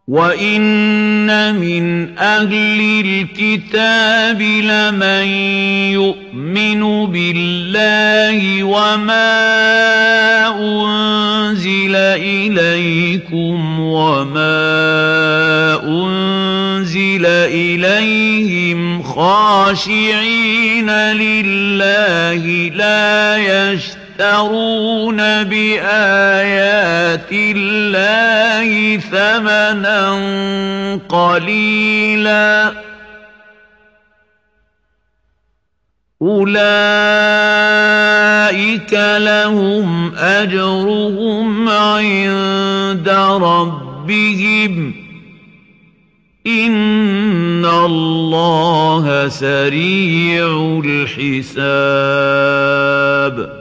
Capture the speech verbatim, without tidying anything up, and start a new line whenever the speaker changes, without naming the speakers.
وَإِنَّ مِنْ أَهْلِ الْكِتَابِ لَمَن يُؤْمِنُ بِاللَّهِ وَمَا أُنزِلَ إِلَيْكُمْ وَمَا أُنزِلَ إِلَيْهِمْ خَاشِعِينَ لِلَّهِ لَا يَشْتَرُونَ بِآيَاتِ اللَّهِ ثَمَنًا قَلِيلًا ۗ أُولَٰئِكَ لَهُمْ أَجْرُهُمْ عِندَ رَبِّهِمْ ۗ إِنَّ اللَّهَ سَرِيعُ الْحِسَابِ